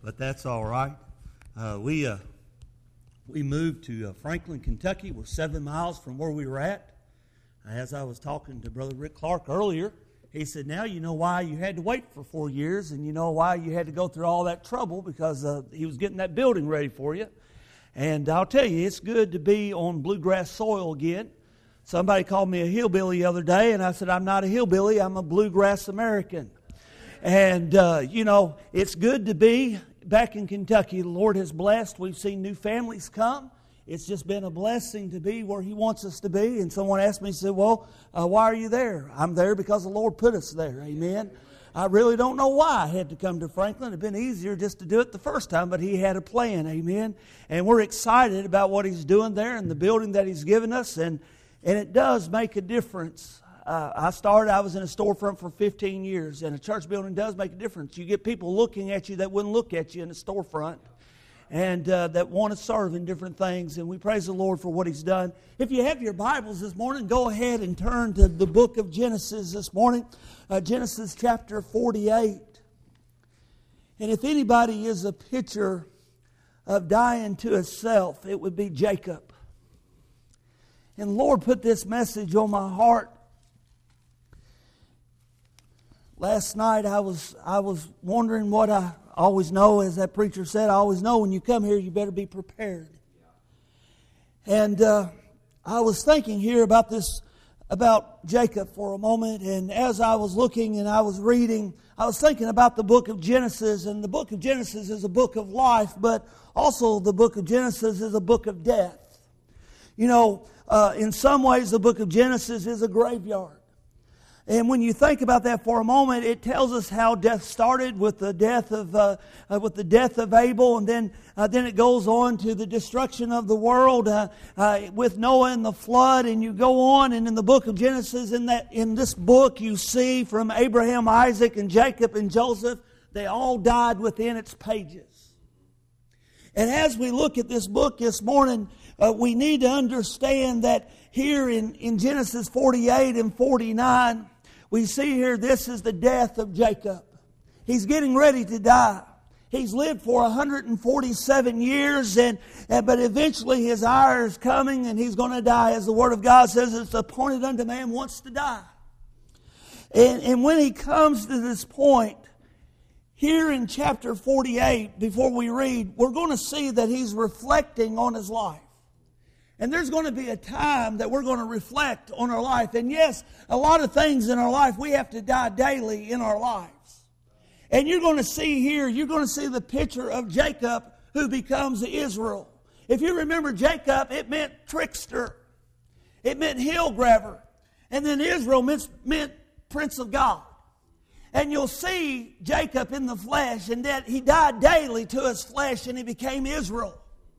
but that's all right. We moved to Franklin, Kentucky. We're 7 miles from where we were at. As I was talking to Brother Rick Clark earlier, he said, now you know why you had to wait for 4 years, and you know why you had to go through all that trouble, because he was getting that building ready for you. And I'll tell you, it's good to be on bluegrass soil again. Somebody called me a hillbilly the other day, and I said, I'm not a hillbilly, I'm a bluegrass American. And, it's good to be back in Kentucky. The Lord has blessed. We've seen new families come. It's just been a blessing to be where He wants us to be. And someone asked me, said, why are you there? I'm there because the Lord put us there. Amen. I really don't know why I had to come to Franklin. It'd been easier just to do it the first time, but He had a plan. Amen. And we're excited about what He's doing there and the building that He's given us. And it does make a difference. I was in a storefront for 15 years, and a church building does make a difference. You get people looking at you that wouldn't look at you in a storefront, and that want to serve in different things. And we praise the Lord for what He's done. If you have your Bibles this morning, go ahead and turn to the book of Genesis this morning, Genesis chapter 48. And if anybody is a picture of dying to himself, it would be Jacob. And the Lord put this message on my heart. Last night I was wondering what I always know, as that preacher said, I always know when you come here you better be prepared. And I was thinking here about Jacob for a moment, and as I was looking and I was reading, I was thinking about the book of Genesis. And the book of Genesis is a book of life, but also the book of Genesis is a book of death. In some ways the book of Genesis is a graveyard. And when you think about that for a moment, it tells us how death started with the death of Abel, and then it goes on to the destruction of the world with Noah and the flood. And you go on, and in the book of Genesis, in this book, you see from Abraham, Isaac, and Jacob and Joseph, they all died within its pages. And as we look at this book this morning, we need to understand that here in Genesis 48 and 49. We see here, this is the death of Jacob. He's getting ready to die. He's lived for 147 years, but eventually his hour is coming and he's going to die. As the Word of God says, it's appointed unto man once to die. And when he comes to this point, here in chapter 48, before we read, we're going to see that he's reflecting on his life. And there's going to be a time that we're going to reflect on our life. And yes, a lot of things in our life, we have to die daily in our lives. And you're going to see here, you're going to see the picture of Jacob who becomes Israel. If you remember Jacob, it meant trickster. It meant hill grabber. And then Israel meant Prince of God. And you'll see Jacob in the flesh, and that he died daily to his flesh and he became Israel.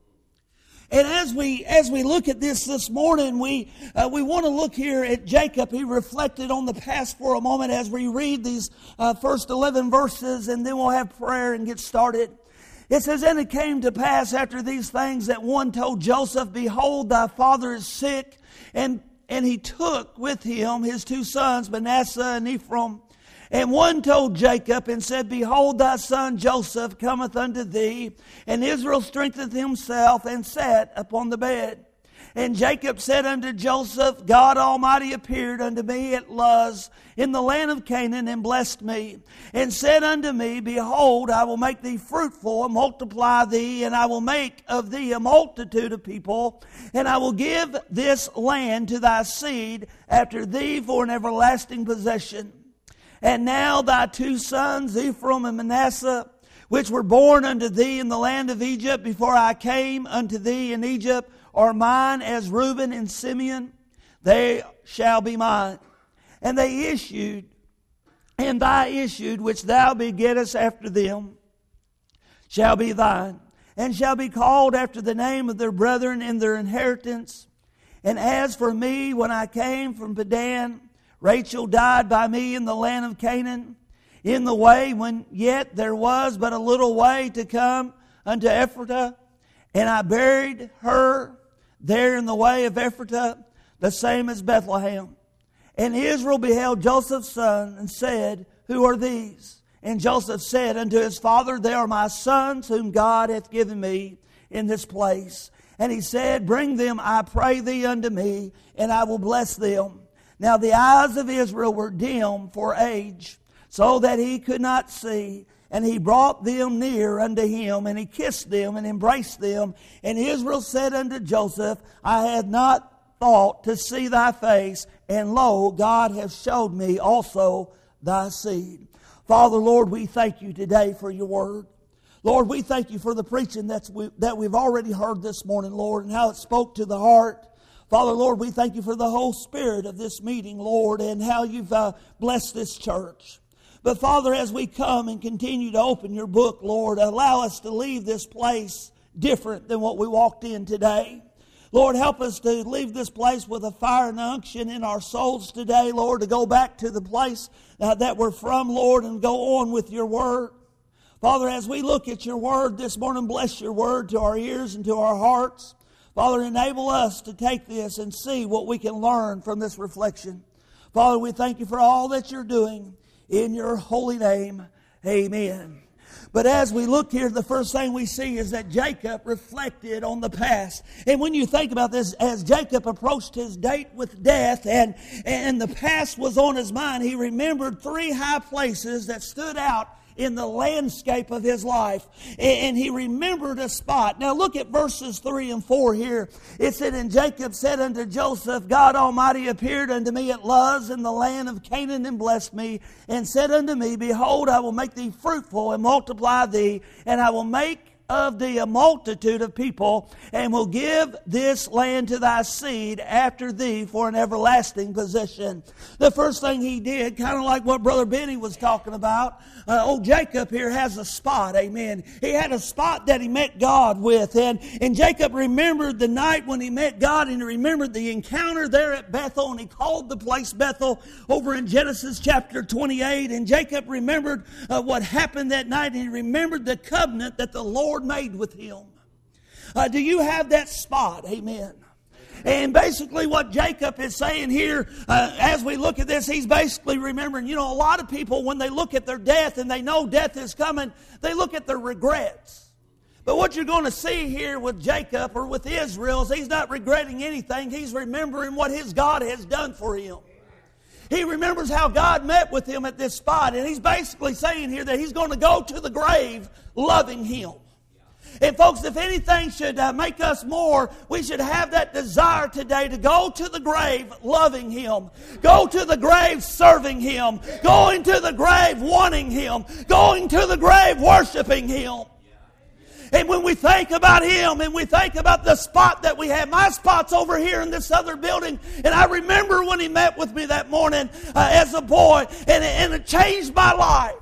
And as we look at this morning, we want to look here at Jacob. He reflected on the past for a moment as we read these first 11 verses, and then we'll have prayer and get started. It says, and it came to pass after these things that one told Joseph, behold, thy father is sick. And he took with him his 2 sons, Manasseh and Ephraim. And one told Jacob and said, behold, thy son Joseph cometh unto thee. And Israel strengthened himself and sat upon the bed. And Jacob said unto Joseph, God Almighty appeared unto me at Luz in the land of Canaan, and blessed me, and said unto me, behold, I will make thee fruitful, and multiply thee, and I will make of thee a multitude of people, and I will give this land to thy seed after thee for an everlasting possession. And now thy 2 sons, Ephraim and Manasseh, which were born unto thee in the land of Egypt before I came unto thee in Egypt, are mine as Reuben and Simeon. They shall be mine. And they issued, and thy issued, which thou begettest after them, shall be thine, and shall be called after the name of their brethren in their inheritance. And as for me, when I came from Padan, Rachel died by me in the land of Canaan, in the way when yet there was but a little way to come unto Ephratah, and I buried her there in the way of Ephratah, the same as Bethlehem. And Israel beheld Joseph's son and said, who are these? And Joseph said unto his father, They are my sons whom God hath given me in this place. And he said, Bring them, I pray thee, unto me, and I will bless them. Now the eyes of Israel were dim for age, so that he could not see. And he brought them near unto him, and he kissed them and embraced them. And Israel said unto Joseph, I had not thought to see thy face, and lo, God hath showed me also thy seed. Father, Lord, we thank you today for your word. Lord, we thank you for the preaching that we've already heard this morning, Lord, and how it spoke to the heart. Father, Lord, we thank you for the whole spirit of this meeting, Lord, and how you've blessed this church. But Father, as we come and continue to open your book, Lord, allow us to leave this place different than what we walked in today. Lord, help us to leave this place with a fire and unction in our souls today, Lord, to go back to the place that we're from, Lord, and go on with your word. Father, as we look at your word this morning, bless your word to our ears and to our hearts. Father, enable us to take this and see what we can learn from this reflection. Father, we thank you for all that you're doing. In your holy name, amen. But as we look here, the first thing we see is that Jacob reflected on the past. And when you think about this, as Jacob approached his date with death and the past was on his mind, he remembered 3 high places that stood out in the landscape of his life. And he remembered a spot. Now look at verses 3 and 4 here. It said, And Jacob said unto Joseph, God Almighty appeared unto me at Luz in the land of Canaan and blessed me, and said unto me, Behold, I will make thee fruitful and multiply thee, and I will make of thee a multitude of people, and will give this land to thy seed after thee for an everlasting possession. The first thing he did, kind of like what Brother Benny was talking about, old Jacob here has a spot, amen. He had a spot that he met God with, and Jacob remembered the night when he met God, and he remembered the encounter there at Bethel, and he called the place Bethel over in Genesis chapter 28, and Jacob remembered what happened that night, and he remembered the covenant that the Lord made with him. Do you have that spot? Amen. And basically what Jacob is saying here, as we look at this, he's basically remembering, a lot of people, when they look at their death and they know death is coming, they look at their regrets. But what you're going to see here with Jacob or with Israel is he's not regretting anything. He's remembering what his God has done for him. He remembers how God met with him at this spot. And he's basically saying here that he's going to go to the grave loving him. And folks, if anything should make us more, we should have that desire today to go to the grave loving him. Go to the grave serving him. Going to the grave wanting him. Going to the grave worshiping him. And when we think about him and we think about the spot that we have, my spot's over here in this other building. And I remember when he met with me that morning as a boy, and it changed my life.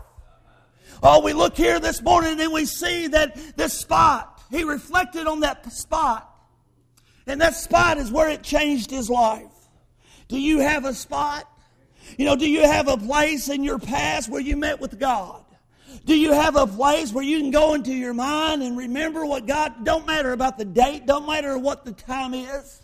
Oh, we look here this morning and we see that this spot, he reflected on that spot. And that spot is where it changed his life. Do you have a spot? Do you have a place in your past where you met with God? Do you have a place where you can go into your mind and remember what God, don't matter about the date, don't matter what the time is.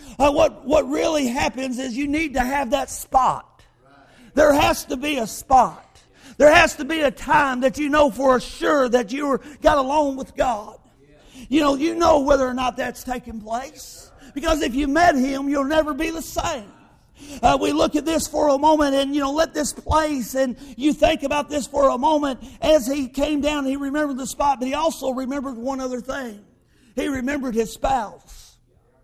What really happens is you need to have that spot. There has to be a spot. There has to be a time that you know for sure that you got alone with God. You know whether or not that's taking place. Because if you met him, you'll never be the same. We look at this for a moment and, let this place, and you think about this for a moment. As he came down, he remembered the spot, but he also remembered one other thing. He remembered his spouse.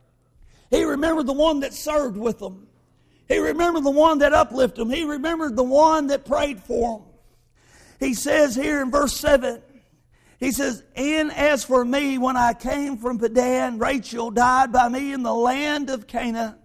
He remembered the one that served with him. He remembered the one that uplifted him. He remembered the one that prayed for him. He says here in verse 7, he says, And as for me, when I came from Padan, Rachel died by me in the land of Canaan,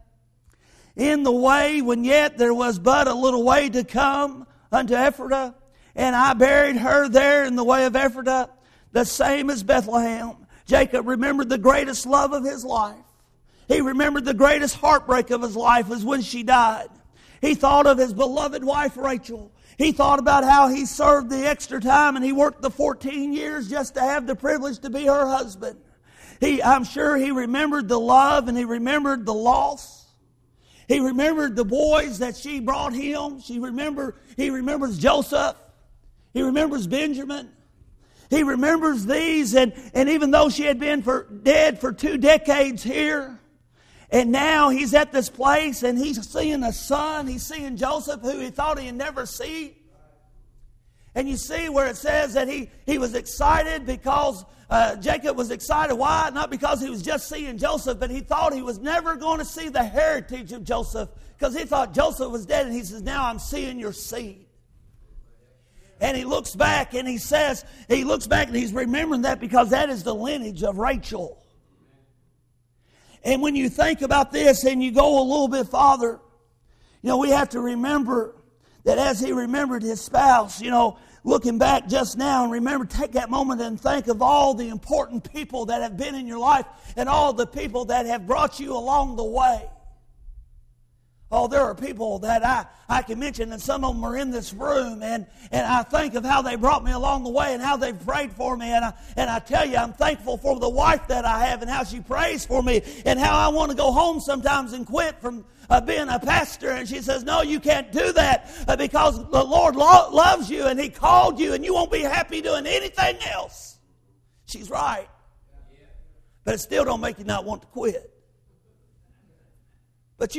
in the way when yet there was but a little way to come unto Ephratah, and I buried her there in the way of Ephratah, the same as Bethlehem. Jacob remembered the greatest love of his life. He remembered the greatest heartbreak of his life was when she died. He thought of his beloved wife, Rachel. He thought about how he served the extra time and he worked the 14 years just to have the privilege to be her husband. I'm sure he remembered the love and he remembered the loss. He remembered the boys that she brought him. He remembers Joseph. He remembers Benjamin. He remembers these, and even though she had been dead for 2 decades here, and now he's at this place, and he's seeing a son. He's seeing Joseph, who he thought he'd never see. And you see where it says that he was excited because Jacob was excited. Why? Not because he was just seeing Joseph, but he thought he was never going to see the heritage of Joseph, because he thought Joseph was dead, and he says, now I'm seeing your seed. And he looks back and he's remembering that, because that is the lineage of Rachel. And when you think about this and you go a little bit farther, we have to remember that as he remembered his spouse, looking back just now, and take that moment and think of all the important people that have been in your life and all the people that have brought you along the way. Oh, there are people that I can mention, and some of them are in this room, and I think of how they brought me along the way and how they've prayed for me, and I tell you, I'm thankful for the wife that I have and how she prays for me, and how I want to go home sometimes and quit from being a pastor, and she says, no, you can't do that because the Lord loves you, and He called you, and you won't be happy doing anything else. She's right. But it still don't make you not want to quit. But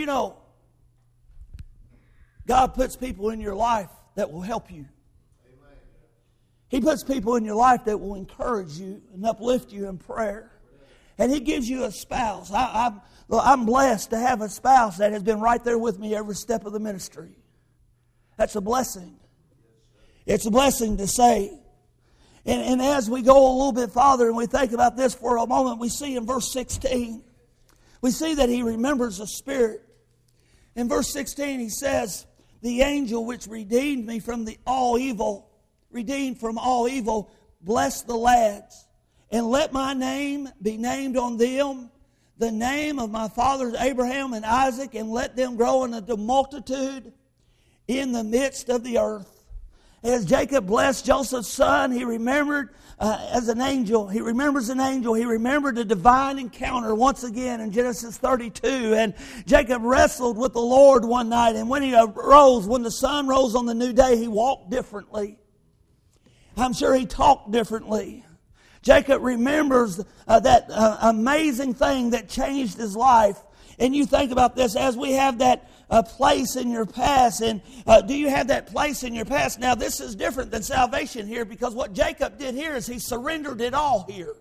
God puts people in your life that will help you. Amen. He puts people in your life that will encourage you and uplift you in prayer. And He gives you a spouse. I'm blessed to have a spouse that has been right there with me every step of the ministry. That's a blessing. It's a blessing to say. And as we go a little bit farther and we think about this for a moment, we see in verse 16, we see that he remembers the Spirit. In verse 16 he says, the angel which redeemed me from all evil, bless the lads, and let my name be named on them, the name of my fathers Abraham and Isaac, and let them grow into multitude in the midst of the earth. As Jacob blessed Joseph's son, he remembered as an angel. He remembers an angel. He remembered a divine encounter once again in Genesis 32. And Jacob wrestled with the Lord one night. And when when the sun rose on the new day, he walked differently. I'm sure he talked differently. Jacob remembers that amazing thing that changed his life. And you think about this as we have that place in your past. And do you have that place in your past? Now, this is different than salvation here, because what Jacob did here is he surrendered it all here.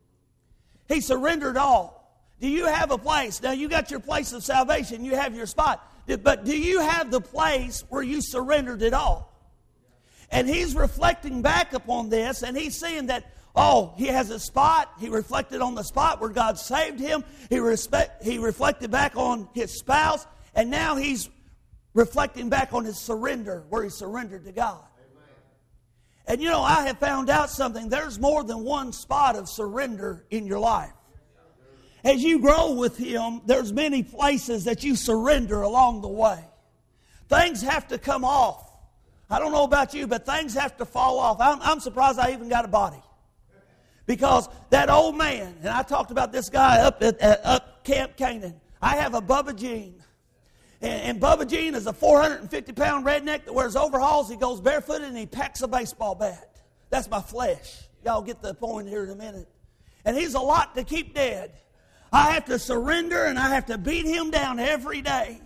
He surrendered all. Do you have a place? Now, you got your place of salvation. You have your spot. But do you have the place where you surrendered it all? And he's reflecting back upon this, and he's seeing that, he has a spot. He reflected on the spot where God saved him. He reflected back on his spouse. And now he's reflecting back on his surrender, where he surrendered to God. Amen. And I have found out something. There's more than one spot of surrender in your life. As you grow with Him, there's many places that you surrender along the way. Things have to come off. I don't know about you, but things have to fall off. I'm surprised I even got a body. Because that old man, and I talked about this guy up at Camp Canaan. I have a Bubba Jean. And Bubba Jean is a 450-pound redneck that wears overalls. He goes barefooted and he packs a baseball bat. That's my flesh. Y'all get the point here in a minute. And he's a lot to keep dead. I have to surrender and I have to beat him down every day.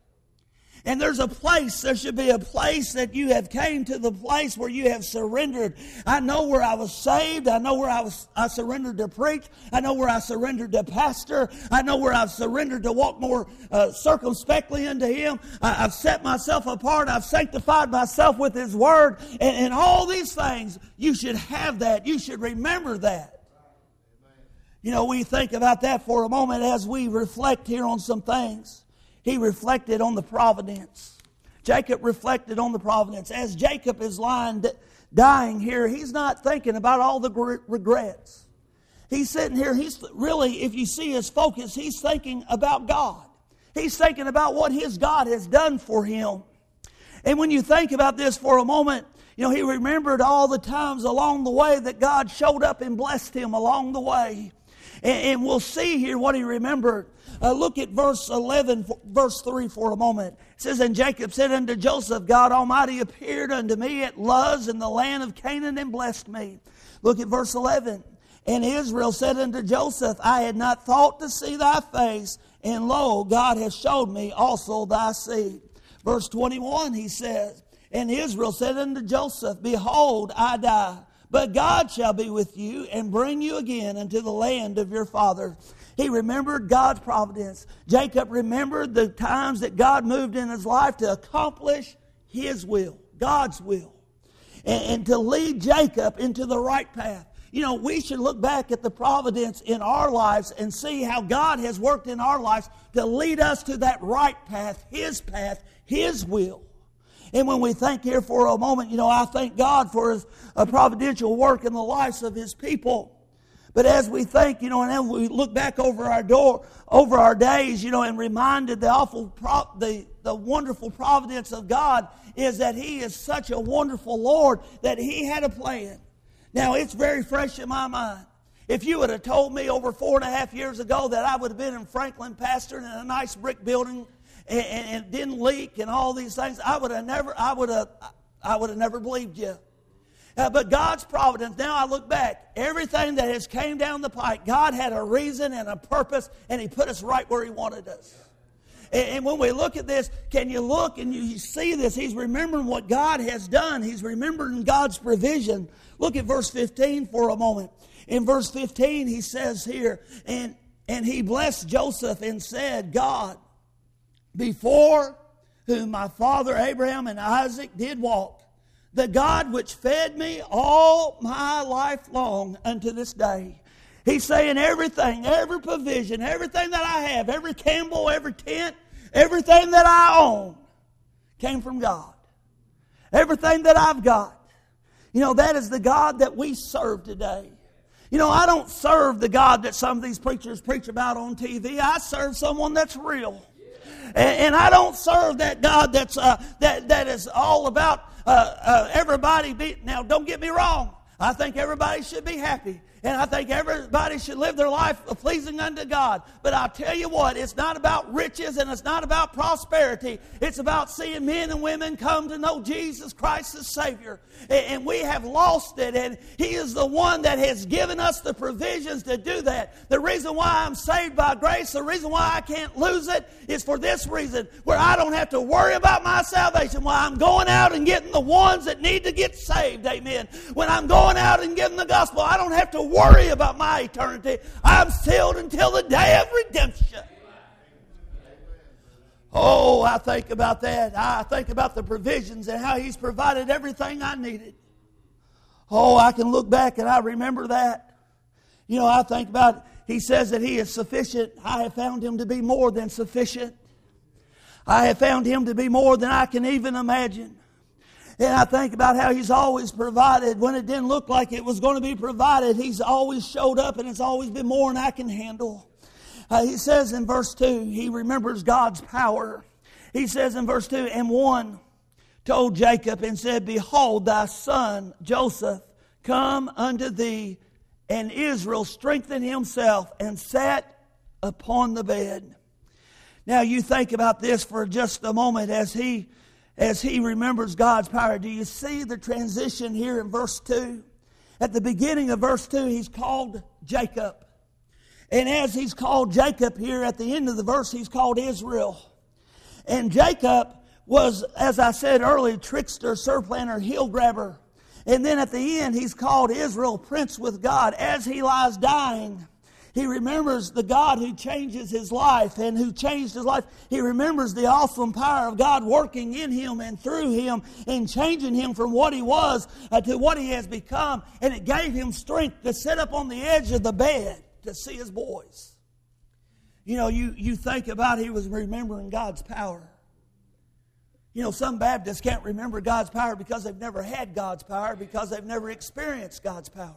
And there should be a place that you have came to the place where you have surrendered. I know where I was saved. I know where I surrendered to preach. I know where I surrendered to pastor. I know where I've surrendered to walk more circumspectly into Him. I've set myself apart. I've sanctified myself with His Word. And all these things, you should have that. You should remember that. We think about that for a moment as we reflect here on some things. He reflected on the providence. Jacob reflected on the providence. As Jacob is dying here, he's not thinking about all the regrets. He's sitting here, he's really, if you see his focus, he's thinking about God. He's thinking about what his God has done for him. And when you think about this for a moment, he remembered all the times along the way that God showed up and blessed him along the way. And we'll see here what he remembered. Look at verse 11, verse 3 for a moment. It says, And Jacob said unto Joseph, God Almighty appeared unto me at Luz in the land of Canaan and blessed me. Look at verse 11. And Israel said unto Joseph, I had not thought to see thy face, and lo, God hath showed me also thy seed. Verse 21, he says, And Israel said unto Joseph, Behold, I die, but God shall be with you, and bring you again unto the land of your fathers. He remembered God's providence. Jacob remembered the times that God moved in his life to accomplish His will, God's will, and to lead Jacob into the right path. You know, we should look back at the providence in our lives and see how God has worked in our lives to lead us to that right path, His will. And when we think here for a moment, you know, I thank God for His providential work in the lives of His people. But as we think, you know, and then we look back over our days, you know, and reminded the wonderful providence of God is that He is such a wonderful Lord that He had a plan. Now, it's very fresh in my mind. If you would have told me over 4.5 years ago that I would have been in Franklin pastoring in a nice brick building and it didn't leak and all these things, I would have never believed you. But God's providence, now I look back, everything that has came down the pike, God had a reason and a purpose, and He put us right where He wanted us. And when we look at this, can you look and you see this? He's remembering what God has done. He's remembering God's provision. Look at verse 15 for a moment. In verse 15, he says here, and he blessed Joseph and said, God, before whom my father Abraham and Isaac did walk, the God which fed me all my life long unto this day. He's saying everything, every provision, everything that I have, every Campbell, every tent, everything that I own came from God. Everything that I've got. You know, that is the God that we serve today. You know, I don't serve the God that some of these preachers preach about on TV. I serve someone that's real. And I don't serve that God that's that is all about everybody. Now, don't get me wrong. I think everybody should be happy. And I think everybody should live their life pleasing unto God. But I'll tell you what, it's not about riches and it's not about prosperity. It's about seeing men and women come to know Jesus Christ as Savior. And we have lost it. And He is the one that has given us the provisions to do that. The reason why I'm saved by grace, the reason why I can't lose it is for this reason, where I don't have to worry about my salvation. Why I'm going out and getting the ones that need to get saved. Amen. When I'm going out and giving the gospel, I don't have to worry about my eternity. I'm sealed until the day of redemption. Oh, I think about that. I think about the provisions and how He's provided everything I needed. Oh, I can look back and I remember that. You know, I think about, He says that He is sufficient. I have found Him to be more than sufficient. I have found Him to be more than I can even imagine. And I think about how He's always provided. When it didn't look like it was going to be provided, He's always showed up, and it's always been more than I can handle. He says in verse 2, he remembers God's power. He says in verse 2, And one told Jacob and said, Behold, thy son Joseph come unto thee. And Israel strengthened himself and sat upon the bed. Now you think about this for just a moment as he remembers God's power. Do you see the transition here in verse 2? At the beginning of verse 2, he's called Jacob. And as he's called Jacob here, at the end of the verse, he's called Israel. And Jacob was, as I said earlier, trickster, surplanter, heel grabber. And then at the end, he's called Israel, prince with God. As he lies dying, he remembers the God who changes his life and who changed his life. He remembers the awesome power of God working in him and through him and changing him from what he was to what he has become. And it gave him strength to sit up on the edge of the bed to see his boys. You know, you think about he was remembering God's power. You know, some Baptists can't remember God's power because they've never had God's power, because they've never experienced God's power.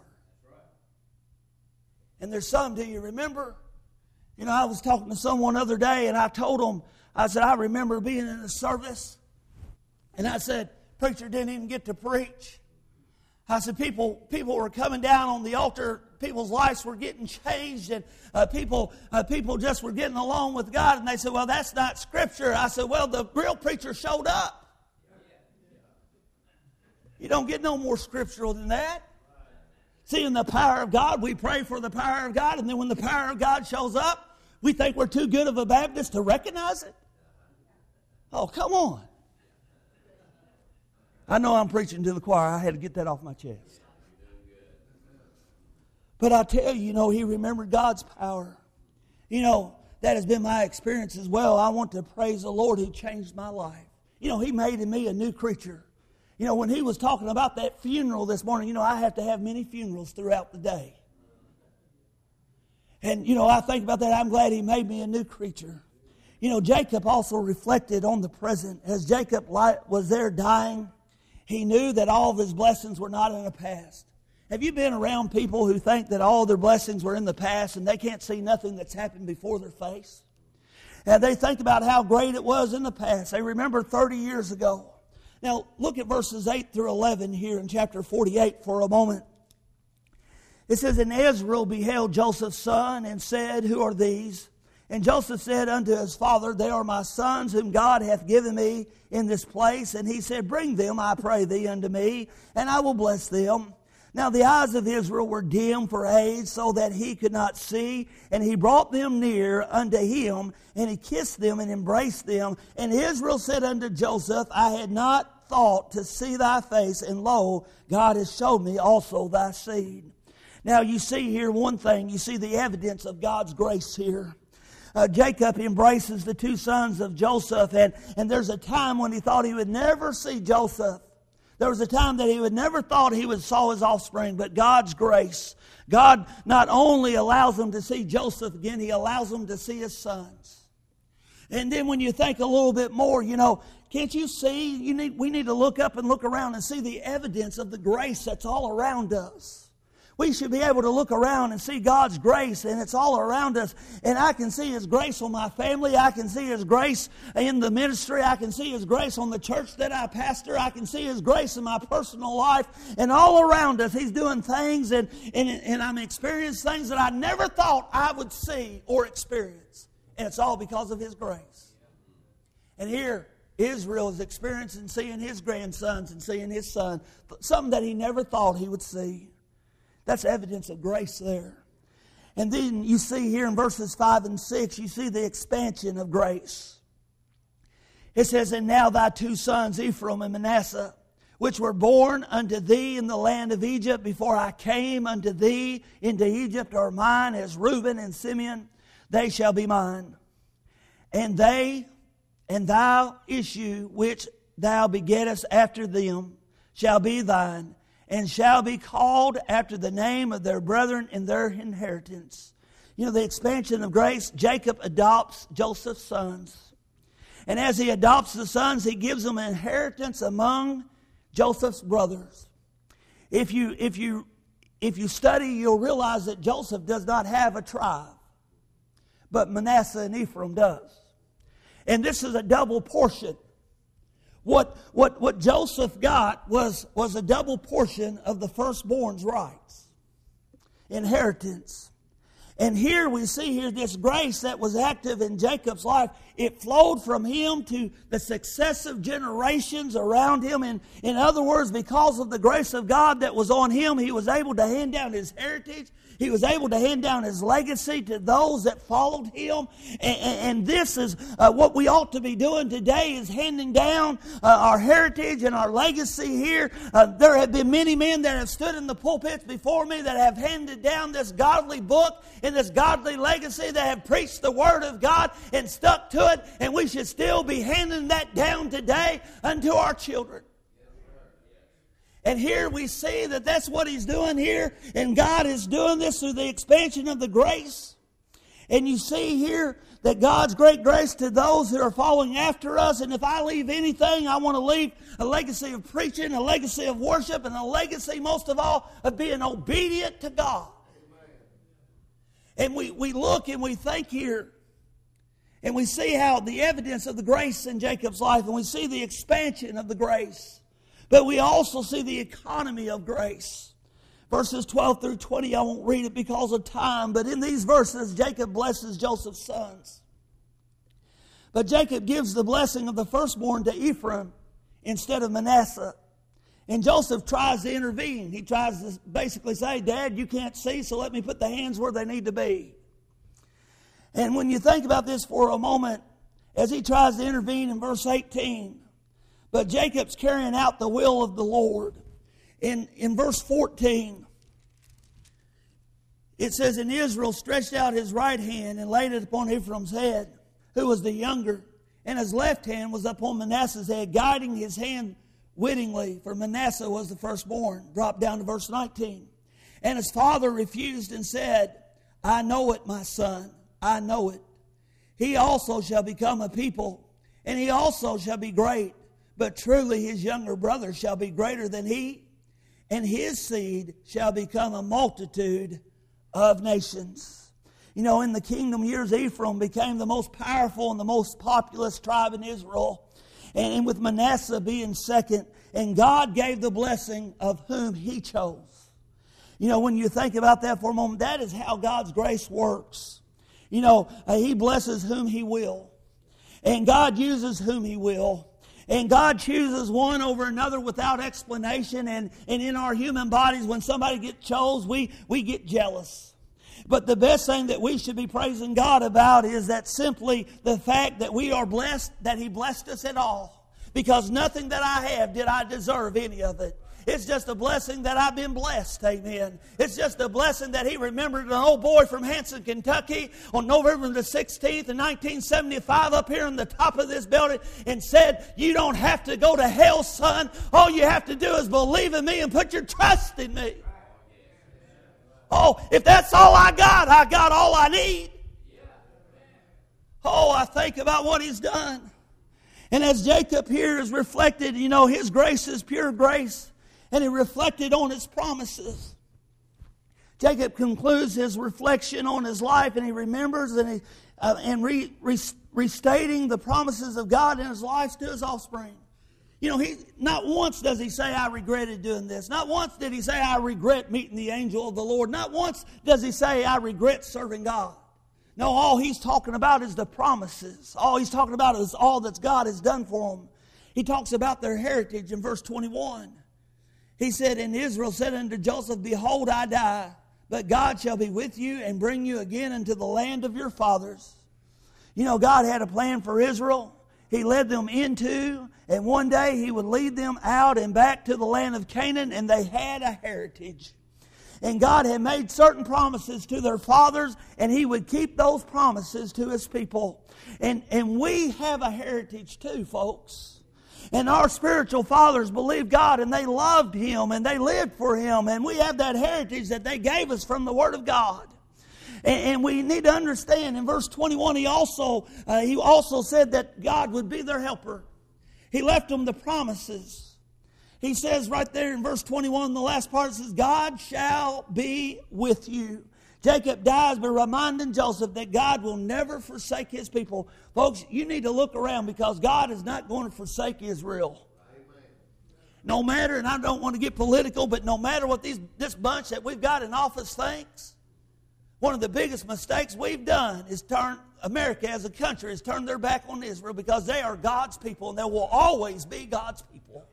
And there's some, do you remember? You know, I was talking to someone the other day, and I told them, I said, I remember being in a service, and I said, preacher didn't even get to preach. I said, people were coming down on the altar. people's lives were getting changed, and people just were getting along with God. And they said, well, that's not Scripture. I said, well, the real preacher showed up. You don't get no more scriptural than that. Seeing the power of God, we pray for the power of God, and then when the power of God shows up, we think we're too good of a Baptist to recognize it. Oh, come on. I know I'm preaching to the choir. I had to get that off my chest. But I tell you, he remembered God's power. That has been my experience as well. I want to praise the Lord who changed my life. He made in me a new creature. When he was talking about that funeral this morning, I have to have many funerals throughout the day. And, I think about that. I'm glad he made me a new creature. Jacob also reflected on the present. As Jacob was there dying, he knew that all of his blessings were not in the past. Have you been around people who think that all their blessings were in the past and they can't see nothing that's happened before their face? And they think about how great it was in the past. They remember 30 years ago. Now, look at verses 8 through 11 here in chapter 48 for a moment. It says, And Israel beheld Joseph's son and said, Who are these? And Joseph said unto his father, They are my sons whom God hath given me in this place. And he said, Bring them, I pray thee, unto me, and I will bless them. Now the eyes of Israel were dim for age, so that he could not see. And he brought them near unto him, and he kissed them and embraced them. And Israel said unto Joseph, I had not thought to see thy face, and lo, God has showed me also thy seed. Now you see here one thing. You see the evidence of God's grace here. Jacob embraces the two sons of Joseph, and there's a time when he thought he would never see Joseph. There was a time that he would never thought he would saw his offspring, but God's grace. God not only allows him to see Joseph again, he allows him to see his sons. And then when you think a little bit more, can't you see? We need to look up and look around and see the evidence of the grace that's all around us. We should be able to look around and see God's grace, and it's all around us. And I can see His grace on my family. I can see His grace in the ministry. I can see His grace on the church that I pastor. I can see His grace in my personal life. And all around us, He's doing things, and I'm experiencing things that I never thought I would see or experience. And it's all because of His grace. And here, Israel is experiencing seeing his grandsons and seeing his son, something that he never thought he would see. That's evidence of grace there. And then you see here in verses 5 and 6, you see the expansion of grace. It says, And now thy two sons, Ephraim and Manasseh, which were born unto thee in the land of Egypt before I came unto thee into Egypt, are mine, as Reuben and Simeon, they shall be mine. And they and thou issue which thou begettest after them shall be thine, and shall be called after the name of their brethren in their inheritance. The expansion of grace, Jacob adopts Joseph's sons. And as he adopts the sons, he gives them an inheritance among Joseph's brothers. If you study, you'll realize that Joseph does not have a tribe, but Manasseh and Ephraim does. And this is a double portion. What Joseph got was a double portion of the firstborn's rights, inheritance. And here we see here this grace that was active in Jacob's life. It flowed from him to the successive generations around him. And in other words, because of the grace of God that was on him, he was able to hand down his heritage. He was able to hand down his legacy to those that followed him. And this is what we ought to be doing today, is handing down our heritage and our legacy here. There have been many men that have stood in the pulpits before me that have handed down this godly book and this godly legacy, that have preached the Word of God and stuck to it. And we should still be handing that down today unto our children. And here we see that that's what He's doing here. And God is doing this through the expansion of the grace. And you see here that God's great grace to those who are following after us. And if I leave anything, I want to leave a legacy of preaching, a legacy of worship, and a legacy, most of all, of being obedient to God. And we look and we think here, and we see how the evidence of the grace in Jacob's life, and we see the expansion of the grace. But we also see the economy of grace. Verses 12 through 20, I won't read it because of time, but in these verses, Jacob blesses Joseph's sons. But Jacob gives the blessing of the firstborn to Ephraim instead of Manasseh. And Joseph tries to intervene. He tries to basically say, Dad, you can't see, so let me put the hands where they need to be. And when you think about this for a moment, as he tries to intervene in verse 18, but Jacob's carrying out the will of the Lord. In verse 14, it says, And Israel stretched out his right hand and laid it upon Ephraim's head, who was the younger, and his left hand was upon Manasseh's head, guiding his hand wittingly, for Manasseh was the firstborn. Drop down to verse 19. And his father refused and said, I know it, my son, I know it. He also shall become a people, and he also shall be great. But truly his younger brother shall be greater than he, and his seed shall become a multitude of nations. You know, in the kingdom years, Ephraim became the most powerful and the most populous tribe in Israel. And with Manasseh being second, and God gave the blessing of whom he chose. You know, when you think about that for a moment, that is how God's grace works. You know, he blesses whom he will. And God uses whom he will. And God chooses one over another without explanation. And in our human bodies, when somebody gets chose, we get jealous. But the best thing that we should be praising God about is that simply the fact that we are blessed, that he blessed us at all. Because nothing that I have did I deserve any of it. It's just a blessing that I've been blessed, amen. It's just a blessing that he remembered an old boy from Hanson, Kentucky on November the 16th in 1975 up here on the top of this building and said, you don't have to go to hell, son. All you have to do is believe in me and put your trust in me. Oh, if that's all I got all I need. Oh, I think about what he's done. And as Jacob here is reflected, you know, his grace is pure grace. And he reflected on his promises. Jacob concludes his reflection on his life, and he remembers restating the promises of God in his life to his offspring. You know, not once does he say, I regretted doing this. Not once did he say, I regret meeting the angel of the Lord. Not once does he say, I regret serving God. No, all he's talking about is the promises. All he's talking about is all that God has done for them. He talks about their heritage in verse 21. He said, And Israel said unto Joseph, Behold, I die, but God shall be with you and bring you again into the land of your fathers. You know, God had a plan for Israel. He led them into, and one day he would lead them out and back to the land of Canaan, and they had a heritage. And God had made certain promises to their fathers, and he would keep those promises to his people. And we have a heritage too, folks. And our spiritual fathers believed God, and they loved him, and they lived for him. And we have that heritage that they gave us from the Word of God. And we need to understand, in verse 21, he also said that God would be their helper. He left them the promises. He says right there in verse 21, the last part, it says, God shall be with you. Jacob dies by reminding Joseph that God will never forsake his people. Folks, you need to look around because God is not going to forsake Israel. Amen. No matter, and I don't want to get political, but no matter what this bunch that we've got in office thinks, one of the biggest mistakes we've done is America as a country has turned their back on Israel because they are God's people and they will always be God's people.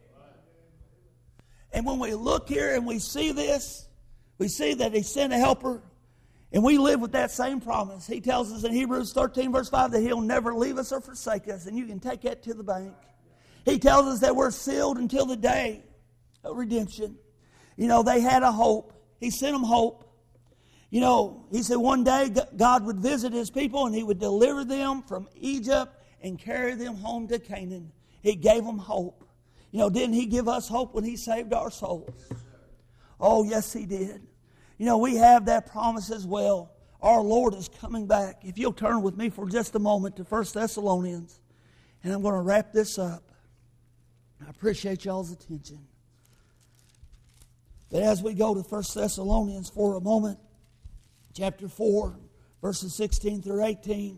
And when we look here and we see this, we see that he sent a helper. And we live with that same promise. He tells us in Hebrews 13, verse 5, that he'll never leave us or forsake us. And you can take that to the bank. He tells us that we're sealed until the day of redemption. You know, they had a hope. He sent them hope. You know, he said one day God would visit his people and he would deliver them from Egypt and carry them home to Canaan. He gave them hope. You know, didn't he give us hope when he saved our souls? Oh, yes, he did. You know, we have that promise as well. Our Lord is coming back. If you'll turn with me for just a moment to 1 Thessalonians, and I'm going to wrap this up. I appreciate y'all's attention. But as we go to 1 Thessalonians for a moment, chapter 4, verses 16 through 18,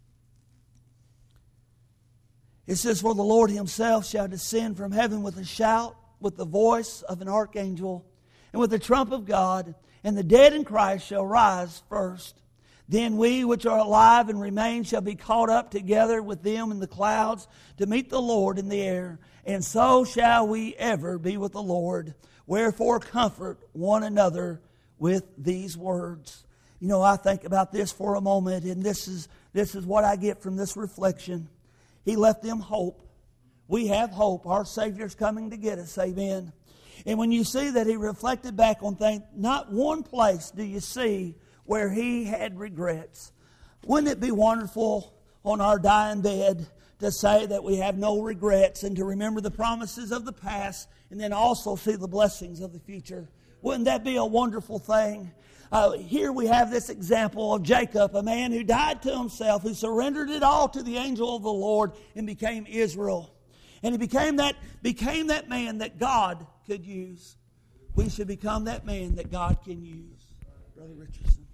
it says, For the Lord himself shall descend from heaven with a shout, with the voice of an archangel, and with the trump of God, and the dead in Christ shall rise first. Then we which are alive and remain shall be caught up together with them in the clouds to meet the Lord in the air. And so shall we ever be with the Lord. Wherefore comfort one another with these words. You know, I think about this for a moment, and this is what I get from this reflection. He left them hope. We have hope. Our Savior's coming to get us. Amen. And when you see that he reflected back on things, not one place do you see where he had regrets. Wouldn't it be wonderful on our dying bed to say that we have no regrets and to remember the promises of the past and then also see the blessings of the future? Wouldn't that be a wonderful thing? Here we have this example of Jacob, a man who died to himself, who surrendered it all to the angel of the Lord and became Israel. And he became that man that God could use. We should become that man that God can use. Brother Richardson.